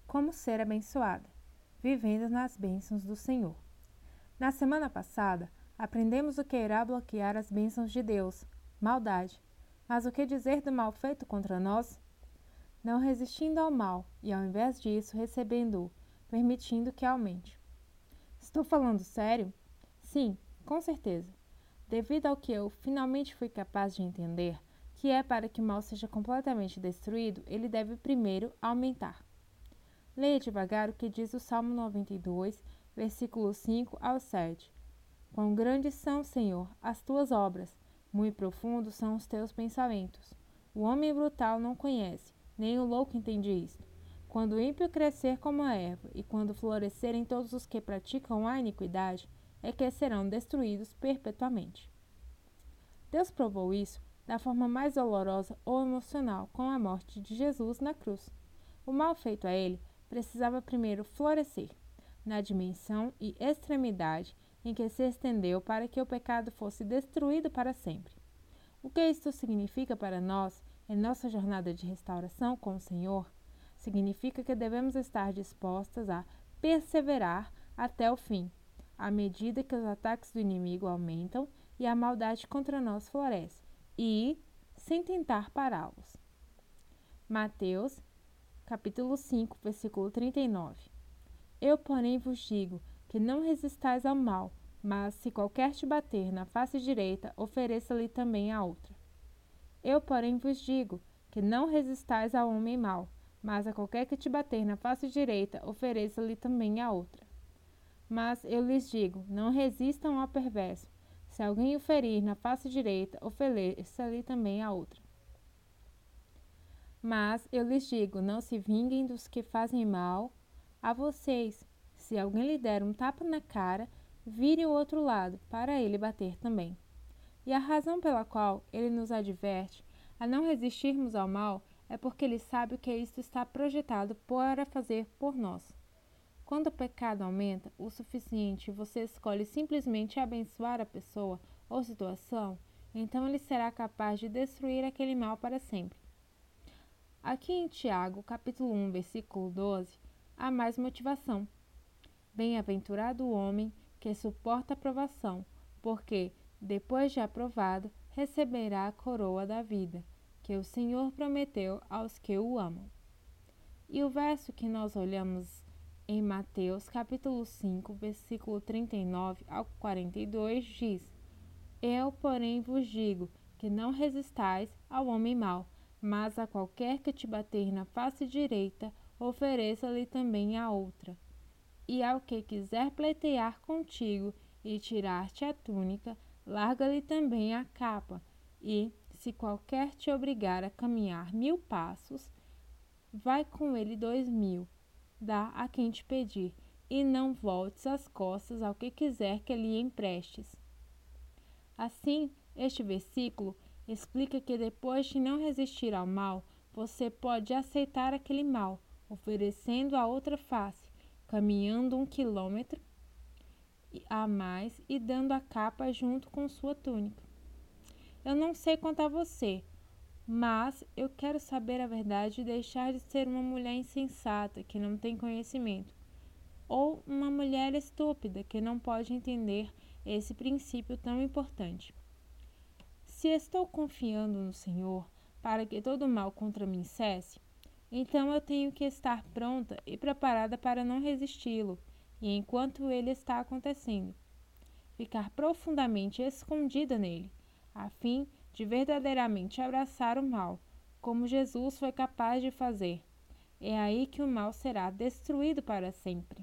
Como ser abençoada, vivendo nas bênçãos do Senhor. Na semana passada, aprendemos o que irá bloquear as bênçãos de Deus, maldade. Mas o que dizer do mal feito contra nós? Não resistindo ao mal e, ao invés disso, recebendo-o, permitindo que aumente. Estou falando sério? Sim, com certeza. Devido ao que eu finalmente fui capaz de entender, que é para que o mal seja completamente destruído, ele deve primeiro aumentar. Leia devagar o que diz o Salmo 92, versículos 5 ao 7. Quão grandes são, Senhor, as tuas obras, muito profundos são os teus pensamentos. O homem brutal não conhece, nem o louco entende isto. Quando o ímpio crescer como a erva, e quando florescerem todos os que praticam a iniquidade, é que serão destruídos perpetuamente. Deus provou isso da forma mais dolorosa ou emocional com a morte de Jesus na cruz. O mal feito a ele precisava primeiro florescer, na dimensão e extremidade em que se estendeu para que o pecado fosse destruído para sempre. O que isto significa para nós em nossa jornada de restauração com o Senhor? Significa que devemos estar dispostas a perseverar até o fim, à medida que os ataques do inimigo aumentam e a maldade contra nós floresce, e sem tentar pará-los. Mateus capítulo 5, versículo 39. Eu, porém, vos digo que não resistais ao mal, mas se qualquer te bater na face direita, ofereça-lhe também a outra. Eu, porém, vos digo que não resistais ao homem mau, mas a qualquer que te bater na face direita, ofereça-lhe também a outra. Mas eu lhes digo, não resistam ao perverso. Se alguém o ferir na face direita, ofereça-lhe também a outra. Mas eu lhes digo, não se vinguem dos que fazem mal a vocês. Se alguém lhe der um tapa na cara, vire o outro lado, para ele bater também. E a razão pela qual ele nos adverte a não resistirmos ao mal é porque ele sabe o que isto está projetado para fazer por nós. Quando o pecado aumenta o suficiente e você escolhe simplesmente abençoar a pessoa ou situação, então ele será capaz de destruir aquele mal para sempre. Aqui em Tiago, capítulo 1, versículo 12, há mais motivação. Bem-aventurado o homem que suporta a provação, porque, depois de aprovado, receberá a coroa da vida, que o Senhor prometeu aos que o amam. E o verso que nós olhamos em Mateus, capítulo 5, versículo 39 ao 42, diz: Eu, porém, vos digo que não resistais ao homem mau, mas a qualquer que te bater na face direita, ofereça-lhe também a outra. E ao que quiser pleitear contigo e tirar-te a túnica, larga-lhe também a capa. E, se qualquer te obrigar a caminhar 1000 passos, vai com ele 2000. Dá a quem te pedir, e não voltes as costas ao que quiser que lhe emprestes. Assim, este versículo explica que depois de não resistir ao mal, você pode aceitar aquele mal, oferecendo a outra face, caminhando 1 quilômetro a mais e dando a capa junto com sua túnica. Eu não sei quanto a você, mas eu quero saber a verdade e deixar de ser uma mulher insensata que não tem conhecimento, ou uma mulher estúpida que não pode entender esse princípio tão importante. Se estou confiando no Senhor para que todo mal contra mim cesse, então eu tenho que estar pronta e preparada para não resisti-lo, e enquanto ele está acontecendo, ficar profundamente escondida nele, a fim de verdadeiramente abraçar o mal, como Jesus foi capaz de fazer. É aí que o mal será destruído para sempre.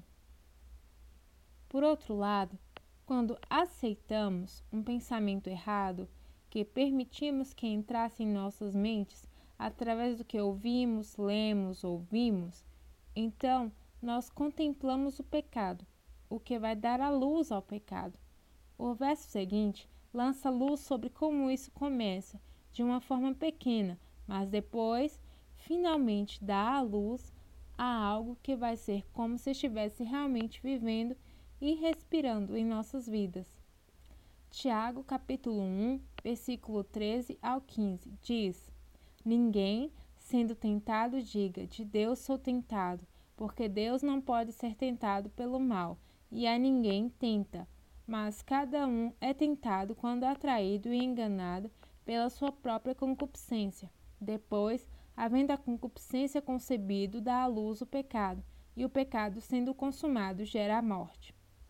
Por outro lado, quando aceitamos um pensamento errado, que permitimos que entrasse em nossas mentes através do que ouvimos, lemos ou vimos, então nós contemplamos o pecado, o que vai dar a luz ao pecado. O verso seguinte lança luz sobre como isso começa, de uma forma pequena, mas depois, finalmente dá a luz a algo que vai ser como se estivesse realmente vivendo e respirando em nossas vidas. Tiago, capítulo 1, versículo 13 ao 15, diz: Ninguém, sendo tentado, diga, de Deus sou tentado, porque Deus não pode ser tentado pelo mal, e a ninguém tenta, mas cada um é tentado quando atraído e enganado pela sua própria concupiscência. Depois, havendo a concupiscência concebido, dá à luz o pecado, e o pecado, sendo consumado, gera a morte.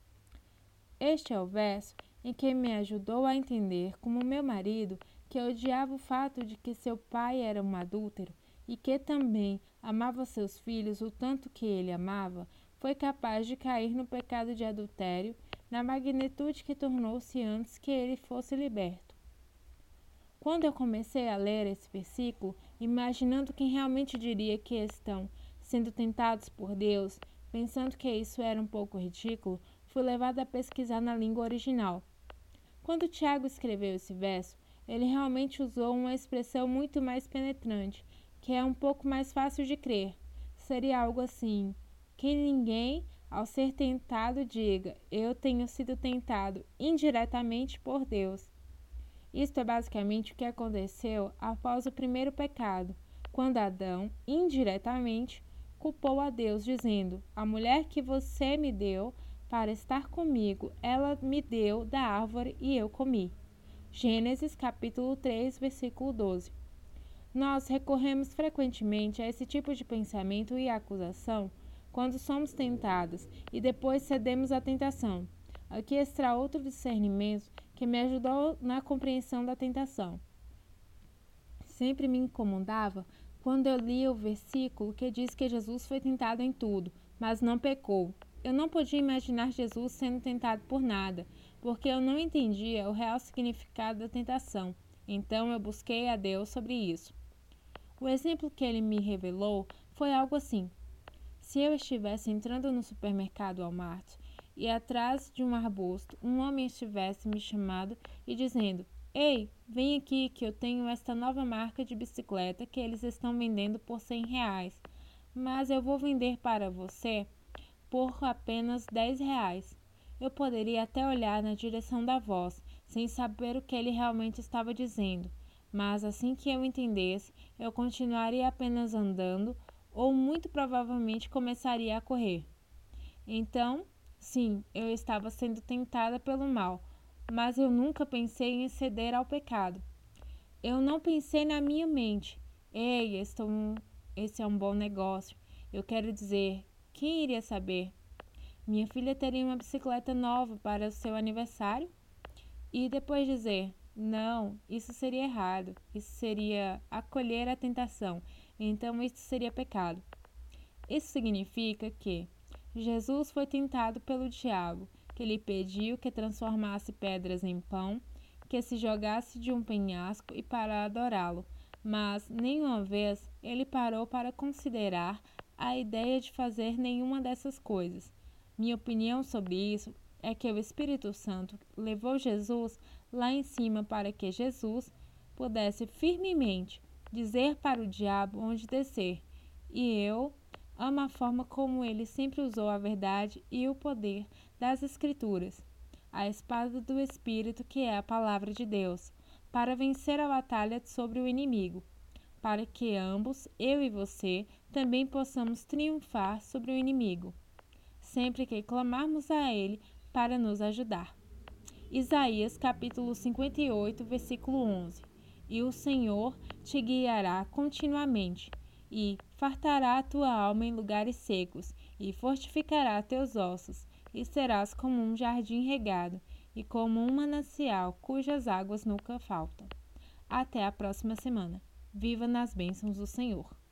Este é o verso em que me ajudou a entender como meu marido, que odiava o fato de que seu pai era um adúltero e que também amava seus filhos o tanto que ele amava, foi capaz de cair no pecado de adultério na magnitude que tornou-se antes que ele fosse liberto. Quando eu comecei a ler esse versículo, imaginando quem realmente diria que estão sendo tentados por Deus, pensando que isso era um pouco ridículo, fui levada a pesquisar na língua original. Quando Tiago escreveu esse verso, ele realmente usou uma expressão muito mais penetrante, que é um pouco mais fácil de crer. Seria algo assim: que ninguém, ao ser tentado, diga, eu tenho sido tentado indiretamente por Deus. Isto é basicamente o que aconteceu após o primeiro pecado, quando Adão, indiretamente, culpou a Deus, dizendo: a mulher que você me deu para estar comigo, ela me deu da árvore e eu comi. Gênesis capítulo 3, versículo 12. Nós recorremos frequentemente a esse tipo de pensamento e acusação quando somos tentados e depois cedemos à tentação. Aqui está outro discernimento que me ajudou na compreensão da tentação. Sempre me incomodava quando eu lia o versículo que diz que Jesus foi tentado em tudo, mas não pecou. Eu não podia imaginar Jesus sendo tentado por nada, porque eu não entendia o real significado da tentação. Então eu busquei a Deus sobre isso. O exemplo que ele me revelou foi algo assim: se eu estivesse entrando no supermercado Walmart e atrás de um arbusto um homem estivesse me chamando e dizendo: ei, vem aqui que eu tenho esta nova marca de bicicleta que eles estão vendendo por R$100, mas eu vou vender para você por apenas R$10. Eu poderia até olhar na direção da voz, sem saber o que ele realmente estava dizendo, mas assim que eu entendesse, eu continuaria apenas andando ou muito provavelmente começaria a correr. Então, sim, eu estava sendo tentada pelo mal, mas eu nunca pensei em ceder ao pecado. Eu não pensei na minha mente: ei, esse é um bom negócio. Eu quero dizer, quem iria saber? Minha filha teria uma bicicleta nova para o seu aniversário? E depois dizer: não, isso seria errado, isso seria acolher a tentação, então isso seria pecado. Isso significa que Jesus foi tentado pelo diabo, que lhe pediu que transformasse pedras em pão, que se jogasse de um penhasco e para adorá-lo, mas nenhuma vez ele parou para considerar a ideia de fazer nenhuma dessas coisas. Minha opinião sobre isso é que o Espírito Santo levou Jesus lá em cima para que Jesus pudesse firmemente dizer para o diabo onde descer. E eu amo a forma como ele sempre usou a verdade e o poder das Escrituras, a espada do Espírito, que é a palavra de Deus, para vencer a batalha sobre o inimigo, para que ambos, eu e você, também possamos triunfar sobre o inimigo, sempre que clamarmos a ele para nos ajudar. Isaías capítulo 58, versículo 11. E o Senhor te guiará continuamente, e fartará a tua alma em lugares secos, e fortificará teus ossos, e serás como um jardim regado, e como um manancial cujas águas nunca faltam. Até a próxima semana. Viva nas bênçãos do Senhor.